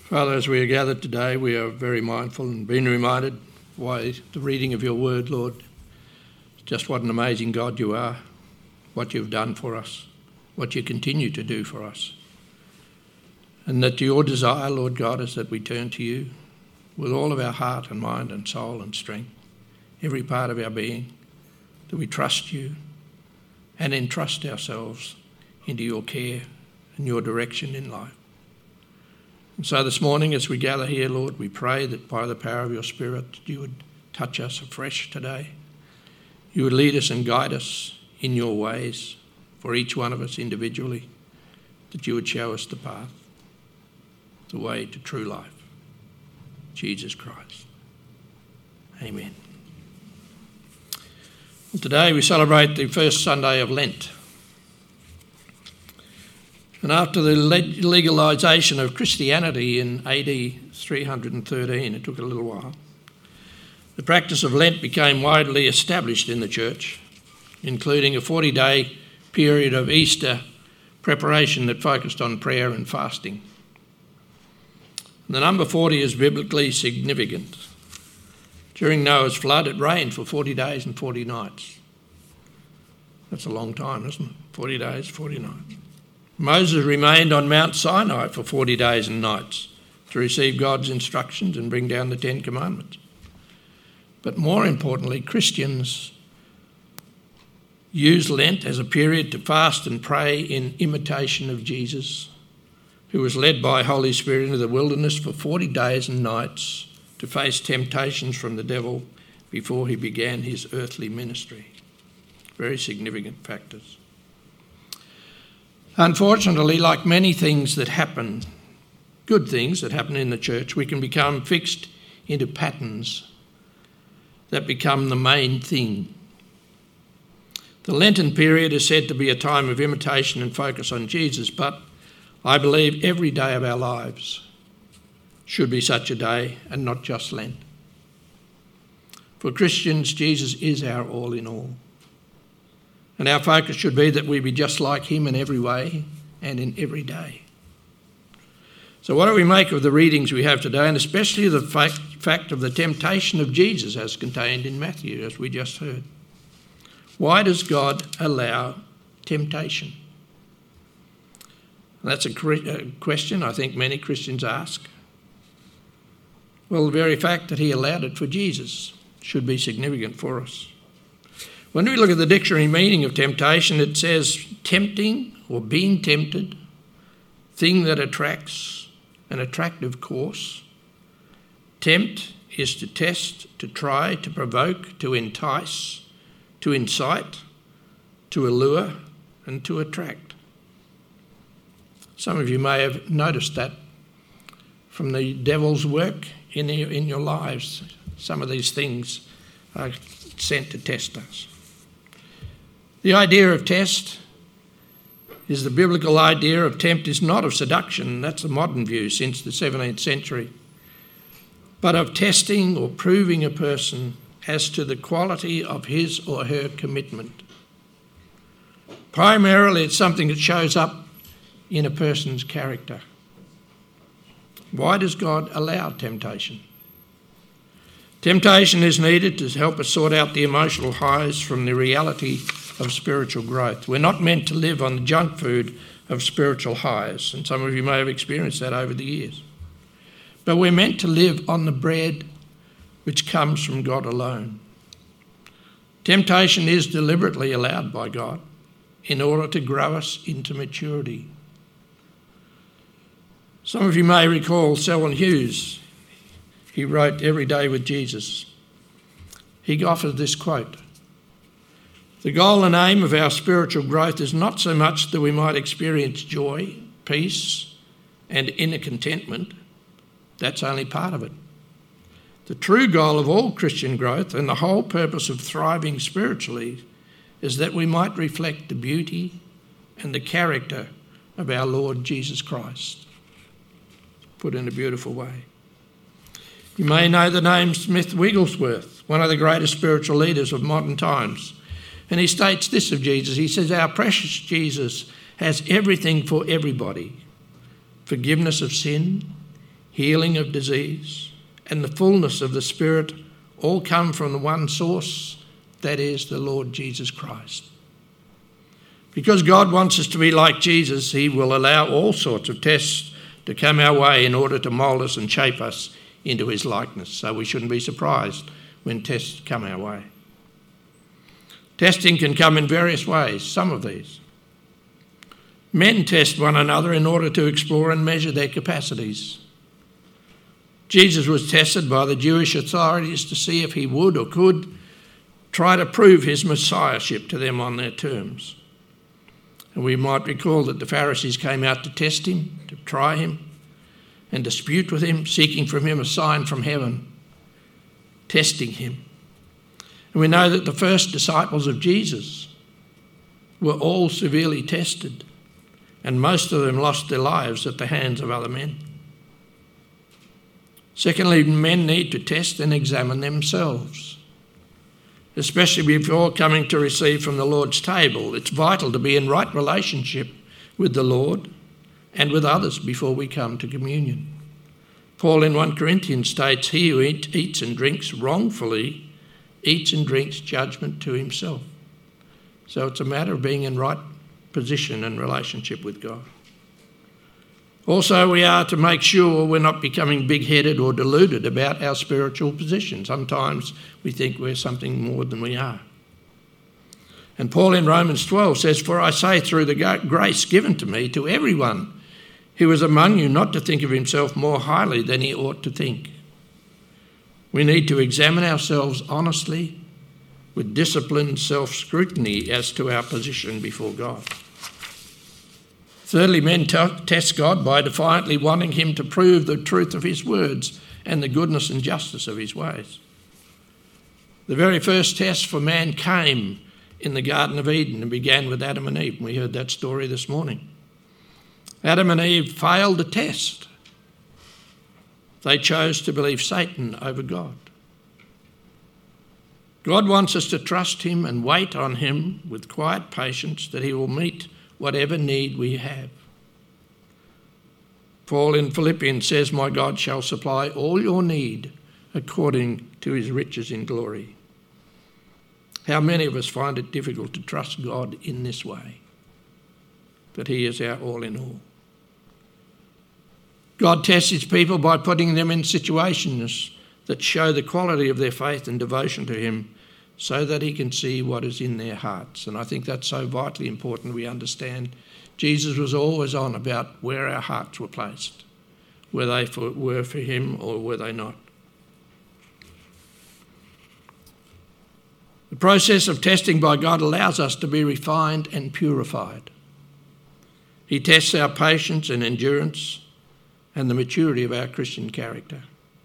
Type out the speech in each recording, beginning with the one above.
Father, as we are gathered today, we are very mindful and being reminded by the reading of your word, Lord, just what an amazing God you are, what you've done for us, what you continue to do for us. And that your desire, Lord God, is that we turn to you with all of our heart and mind and soul and strength, every part of our being, that we trust you and entrust ourselves into your care and your direction in life. And so this morning as we gather here, Lord, we pray that by the power of your Spirit you would touch us afresh today. You would lead us and guide us in your ways for each one of us individually, that you would show us the path, the way to true life. Jesus Christ. Amen. Well, today we celebrate the first Sunday of Lent. And after the legalisation of Christianity in AD 313, it took a little while, the practice of Lent became widely established in the church, including a 40-day period of Easter preparation that focused on prayer and fasting. And the number 40 is biblically significant. During Noah's flood, it rained for 40 days and 40 nights. That's a long time, isn't it? 40 days, 40 nights. Moses remained on Mount Sinai for 40 days and nights to receive God's instructions and bring down the Ten Commandments. But more importantly, Christians use Lent as a period to fast and pray in imitation of Jesus, who was led by Holy Spirit into the wilderness for 40 days and nights to face temptations from the devil before he began his earthly ministry. Very significant factors. Unfortunately, like many things that happen, good things that happen in the church, we can become fixed into patterns that become the main thing. The Lenten period is said to be a time of imitation and focus on Jesus, but I believe every day of our lives should be such a day and not just Lent. For Christians, Jesus is our all in all. And our focus should be that we be just like him in every way and in every day. So what do we make of the readings we have today, and especially the fact of the temptation of Jesus as contained in Matthew, as we just heard? Why does God allow temptation? That's a question I think many Christians ask. Well, the very fact that he allowed it for Jesus should be significant for us. When we look at the dictionary meaning of temptation, it says tempting or being tempted, thing that attracts, an attractive course. Tempt is to test, to try, to provoke, to entice, to incite, to allure, and to attract. Some of you may have noticed that from the devil's work in your lives. Some of these things are sent to test us. The idea of test is the biblical idea of tempt is not of seduction, that's the modern view since the 17th century, but of testing or proving a person as to the quality of his or her commitment. Primarily, it's something that shows up in a person's character. Why does God allow temptation? Temptation is needed to help us sort out the emotional highs from the reality of spiritual growth. We're not meant to live on the junk food of spiritual highs, and some of you may have experienced that over the years. But we're meant to live on the bread which comes from God alone. Temptation is deliberately allowed by God in order to grow us into maturity. Some of you may recall Selwyn Hughes. He wrote Every Day with Jesus. He offered this quote: "The goal and aim of our spiritual growth is not so much that we might experience joy, peace, and inner contentment. That's only part of it. The true goal of all Christian growth and the whole purpose of thriving spiritually is that we might reflect the beauty and the character of our Lord Jesus Christ." Put in a beautiful way. You may know the name Smith Wigglesworth, one of the greatest spiritual leaders of modern times. And he states this of Jesus. He says, "Our precious Jesus has everything for everybody. Forgiveness of sin, healing of disease, and the fullness of the Spirit all come from the one source, that is the Lord Jesus Christ. Because God wants us to be like Jesus, he will allow all sorts of tests to come our way in order to mould us and shape us into his likeness. So we shouldn't be surprised when tests come our way. Testing can come in various ways, some of these. Men test one another in order to explore and measure their capacities. Jesus was tested by the Jewish authorities to see if he would or could try to prove his messiahship to them on their terms. And we might recall that the Pharisees came out to test him, to try him, and dispute with him, seeking from him a sign from heaven, testing him. And we know that the first disciples of Jesus were all severely tested, and most of them lost their lives at the hands of other men. Secondly, men need to test and examine themselves, especially before coming to receive from the Lord's table. It's vital to be in right relationship with the Lord and with others before we come to communion. Paul in 1 Corinthians states, he who eats and drinks wrongfully eats and drinks judgment to himself. So it's a matter of being in right position and relationship with God. Also, we are to make sure we're not becoming big-headed or deluded about our spiritual position. Sometimes we think we're something more than we are. And Paul in Romans 12 says, for I say through the grace given to me to everyone who is among you not to think of himself more highly than he ought to think. We need to examine ourselves honestly with disciplined self-scrutiny as to our position before God. Thirdly, men test God by defiantly wanting him to prove the truth of his words and the goodness and justice of his ways. The very first test for man came in the Garden of Eden and began with Adam and Eve. We heard that story this morning. Adam and Eve failed the test. They chose to believe Satan over God. God wants us to trust him and wait on him with quiet patience that he will meet whatever need we have. Paul in Philippians says, my God shall supply all your need according to his riches in glory. How many of us find it difficult to trust God in this way, that he is our all in all? God tests his people by putting them in situations that show the quality of their faith and devotion to him so that he can see what is in their hearts. And I think that's so vitally important we understand. Jesus was always on about where our hearts were placed. Were they were for him or were they not? The process of testing by God allows us to be refined and purified. He tests our patience and endurance and the maturity of our Christian character.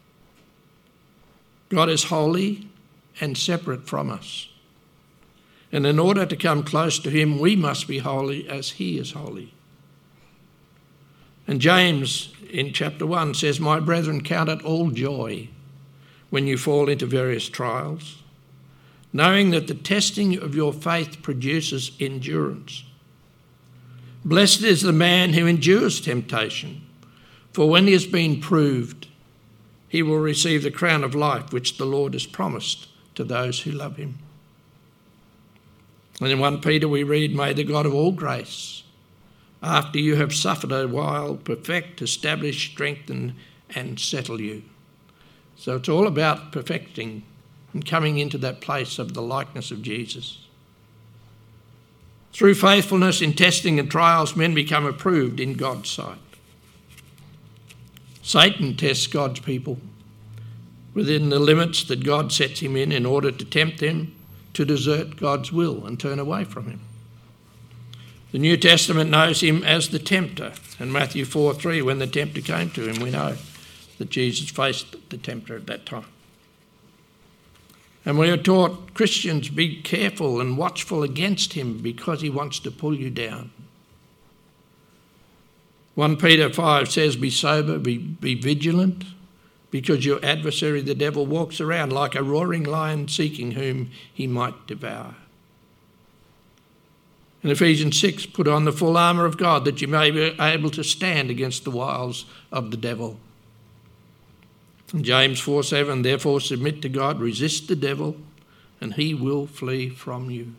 God is holy and separate from us. And in order to come close to him, we must be holy as he is holy. And James in chapter 1 says, my brethren, count it all joy when you fall into various trials, knowing that the testing of your faith produces endurance. Blessed is the man who endures temptation, for when he has been proved, he will receive the crown of life which the Lord has promised to those who love him. And in 1 Peter we read, may the God of all grace, after you have suffered a while, perfect, establish, strengthen, and settle you. So it's all about perfecting and coming into that place of the likeness of Jesus. Through faithfulness in testing and trials, men become approved in God's sight. Satan tests God's people within the limits that God sets him in order to tempt them to desert God's will and turn away from him. The New Testament knows him as the tempter. In Matthew 4:3, when the tempter came to him, we know that Jesus faced the tempter at that time. And we are taught, Christians, be careful and watchful against him because he wants to pull you down. 1 Peter 5 says, be sober, be vigilant, because your adversary, the devil, walks around like a roaring lion seeking whom he might devour. In Ephesians 6, put on the full armour of God that you may be able to stand against the wiles of the devil. In James 4:7, therefore submit to God, resist the devil, and he will flee from you.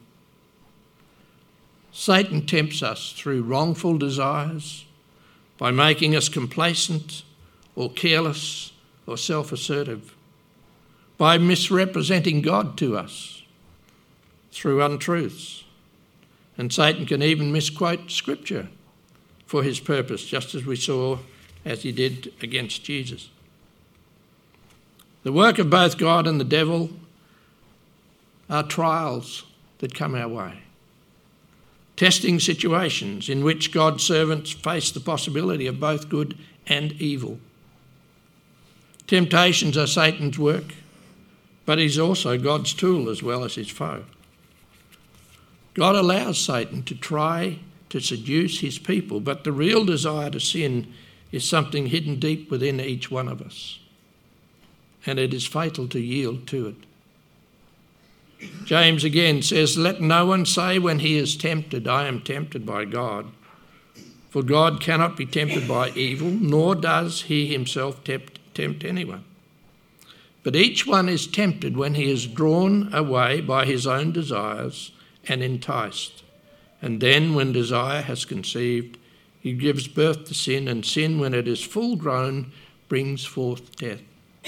Satan tempts us through wrongful desires by making us complacent or careless or self-assertive, by misrepresenting God to us through untruths. And Satan can even misquote Scripture for his purpose, just as we saw as he did against Jesus. The work of both God and the devil are trials that come our way, testing situations in which God's servants face the possibility of both good and evil. Temptations are Satan's work, but he's also God's tool as well as his foe. God allows Satan to try to seduce his people, but the real desire to sin is something hidden deep within each one of us, and it is fatal to yield to it. James again says, let no one say when he is tempted, I am tempted by God. For God cannot be tempted by evil, nor does he himself tempt anyone. But each one is tempted when he is drawn away by his own desires and enticed. And then when desire has conceived, he gives birth to sin, and sin, when it is full grown, brings forth death.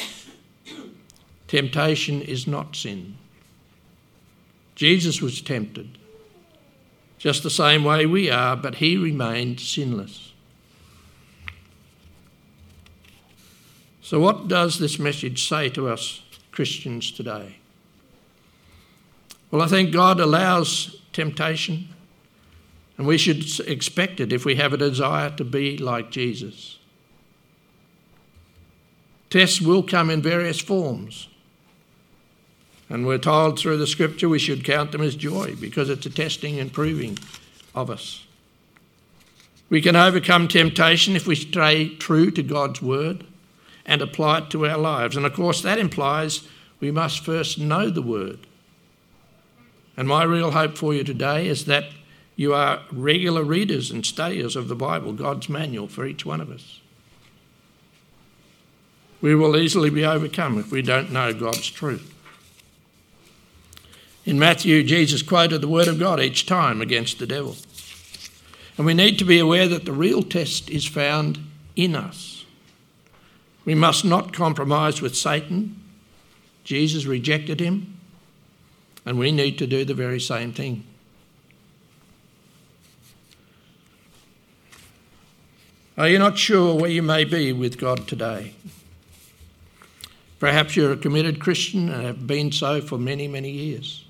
Temptation is not sin. Jesus was tempted, just the same way we are, but he remained sinless. So what does this message say to us Christians today? Well, I think God allows temptation, and we should expect it if we have a desire to be like Jesus. Tests will come in various forms. And we're told through the Scripture we should count them as joy because it's a testing and proving of us. We can overcome temptation if we stay true to God's word and apply it to our lives. And of course that implies we must first know the word. And my real hope for you today is that you are regular readers and studiers of the Bible, God's manual for each one of us. We will easily be overcome if we don't know God's truth. In Matthew, Jesus quoted the word of God each time against the devil. And we need to be aware that the real test is found in us. We must not compromise with Satan. Jesus rejected him, and we need to do the very same thing. Are you not sure where you may be with God today? Perhaps you're a committed Christian and have been so for many, many years.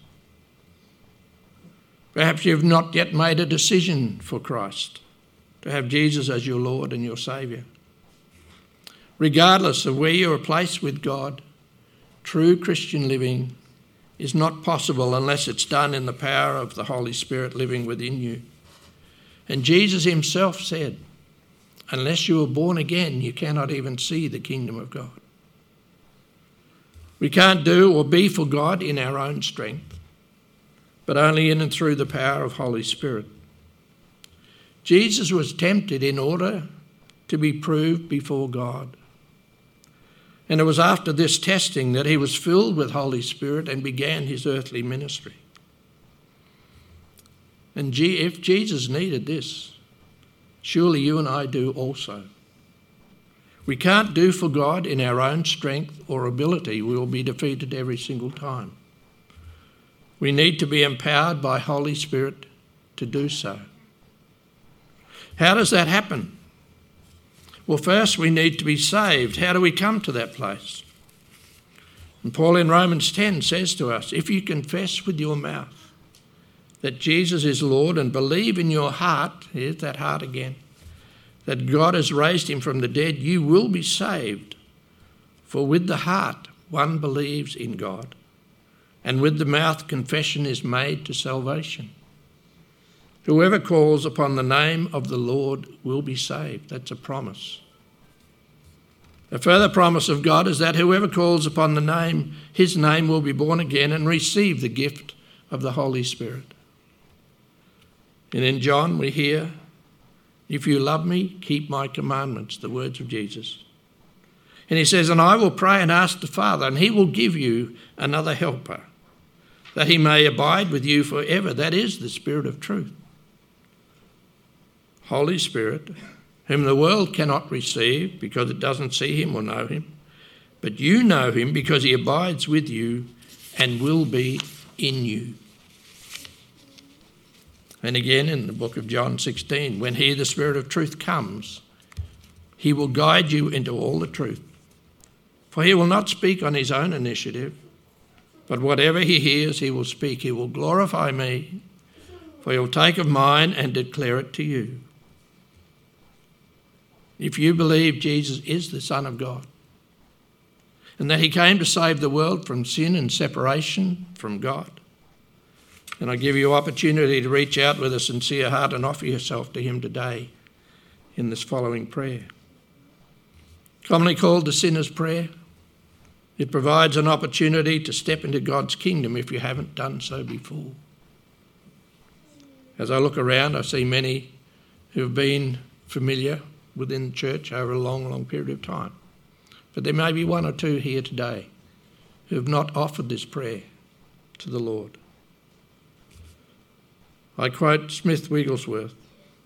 Perhaps you've not yet made a decision for Christ, to have Jesus as your Lord and your Saviour. Regardless of where you are placed with God, true Christian living is not possible unless it's done in the power of the Holy Spirit living within you. And Jesus himself said, unless you are born again, you cannot even see the kingdom of God. We can't do or be for God in our own strength, but only in and through the power of Holy Spirit. Jesus was tempted in order to be proved before God. And it was after this testing that he was filled with Holy Spirit and began his earthly ministry. And if Jesus needed this, surely you and I do also. We can't do for God in our own strength or ability. We will be defeated every single time. We need to be empowered by Holy Spirit to do so. How does that happen? Well, first we need to be saved. How do we come to that place? And Paul in Romans 10 says to us, if you confess with your mouth that Jesus is Lord and believe in your heart, here's that heart again, that God has raised him from the dead, you will be saved. For with the heart one believes in God, and with the mouth confession is made to salvation. Whoever calls upon the name of the Lord will be saved. That's a promise. A further promise of God is that whoever calls upon the name, his name will be born again and receive the gift of the Holy Spirit. And in John we hear, if you love me, keep my commandments, the words of Jesus. And he says, and I will pray and ask the Father, and he will give you another helper, that he may abide with you forever. That is the Spirit of truth. Holy Spirit, whom the world cannot receive because it doesn't see him or know him, but you know him because he abides with you and will be in you. And again in the book of John 16, when he, the Spirit of truth, comes, he will guide you into all the truth. For he will not speak on his own initiative, but whatever he hears he will speak. He will glorify me, for he will take of mine and declare it to you. If you believe Jesus is the Son of God, and that he came to save the world from sin and separation from God, then I give you opportunity to reach out with a sincere heart and offer yourself to him today in this following prayer. Commonly called the sinner's prayer, it provides an opportunity to step into God's kingdom if you haven't done so before. As I look around, I see many who have been familiar within the church over a long, long period of time. But there may be one or two here today who have not offered this prayer to the Lord. I quote Smith Wigglesworth,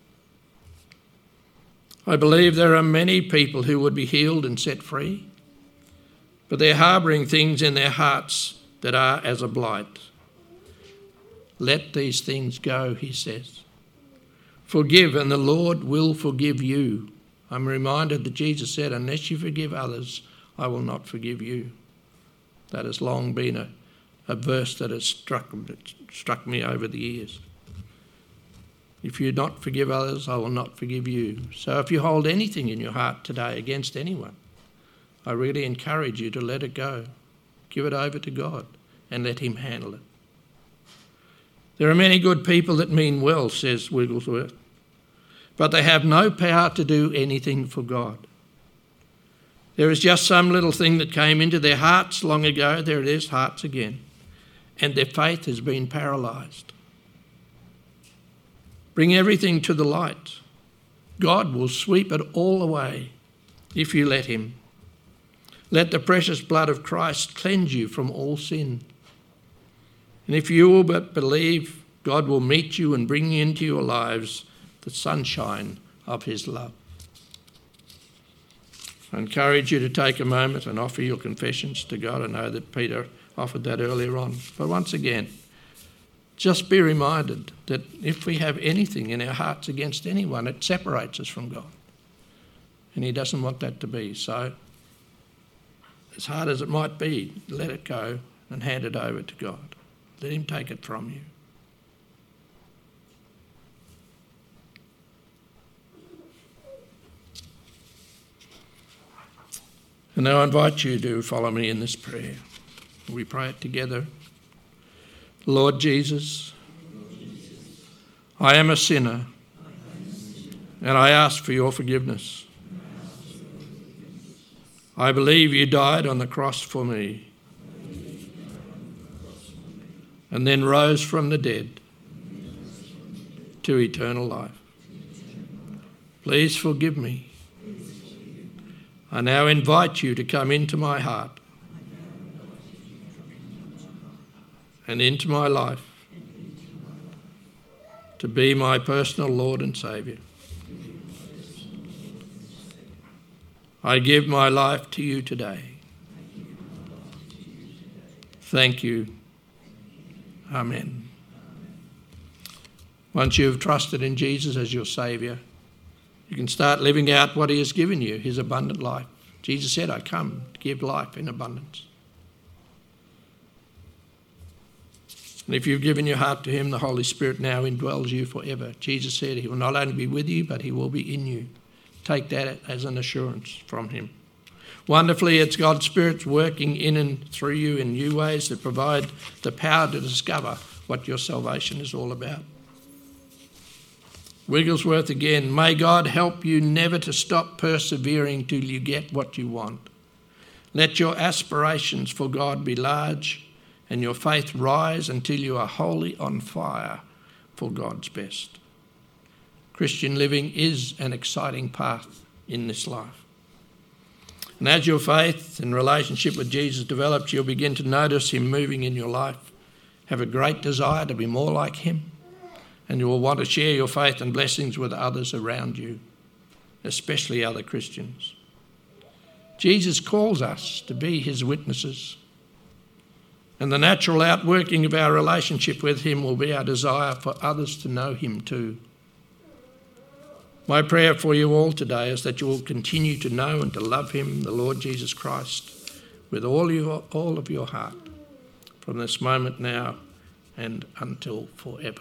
I believe there are many people who would be healed and set free, but they're harbouring things in their hearts that are as a blight. Let these things go, he says. Forgive and the Lord will forgive you. I'm reminded that Jesus said, unless you forgive others, I will not forgive you. That has long been a verse that has struck me over the years. If you not forgive others, I will not forgive you. So if you hold anything in your heart today against anyone, I really encourage you to let it go. Give it over to God and let him handle it. There are many good people that mean well, says Wigglesworth, but they have no power to do anything for God. There is just some little thing that came into their hearts long ago, there it is, hearts again, and their faith has been paralysed. Bring everything to the light. God will sweep it all away if you let him. Let the precious blood of Christ cleanse you from all sin. And if you will but believe, God will meet you and bring into your lives the sunshine of his love. I encourage you to take a moment and offer your confessions to God. I know that Peter offered that earlier on. But once again, just be reminded that if we have anything in our hearts against anyone, it separates us from God. And he doesn't want that to be. So, as hard as it might be, let it go and hand it over to God. Let him take it from you. And now I invite you to follow me in this prayer. We pray it together. Lord Jesus, I am a sinner, and I ask for your forgiveness. I believe you died on the cross for me, and then rose from the dead to eternal life. Please forgive me. I now invite you to come into my heart and into my life to be my personal Lord and Saviour. I give my life to you today. Thank you. Amen. Once you've trusted in Jesus as your Saviour, you can start living out what he has given you, his abundant life. Jesus said, I come to give life in abundance. And if you've given your heart to him, the Holy Spirit now indwells you forever. Jesus said he will not only be with you, but he will be in you. Take that as an assurance from him. Wonderfully, it's God's Spirit working in and through you in new ways that provide the power to discover what your salvation is all about. Wigglesworth again, may God help you never to stop persevering till you get what you want. Let your aspirations for God be large and your faith rise until you are wholly on fire for God's best. Christian living is an exciting path in this life. And as your faith and relationship with Jesus develops, you'll begin to notice him moving in your life, have a great desire to be more like him, and you will want to share your faith and blessings with others around you, especially other Christians. Jesus calls us to be his witnesses, and the natural outworking of our relationship with him will be our desire for others to know him too. My prayer for you all today is that you will continue to know and to love him, the Lord Jesus Christ, with all of your heart, from this moment now and until forever.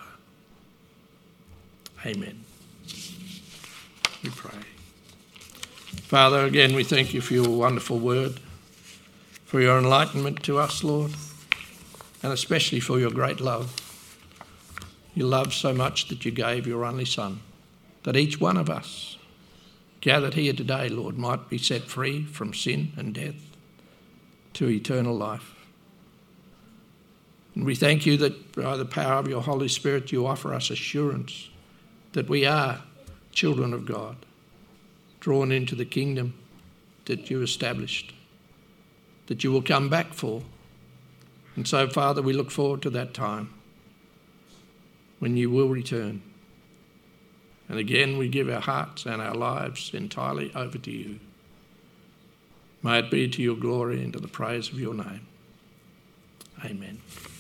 Amen. We pray. Father, again, we thank you for your wonderful word, for your enlightenment to us, Lord, and especially for your great love. You loved so much that you gave your only Son, that each one of us gathered here today, Lord, might be set free from sin and death to eternal life. And we thank you that by the power of your Holy Spirit, you offer us assurance that we are children of God, drawn into the kingdom that you established, that you will come back for. And so, Father, we look forward to that time when you will return. And again, we give our hearts and our lives entirely over to you. May it be to your glory and to the praise of your name. Amen.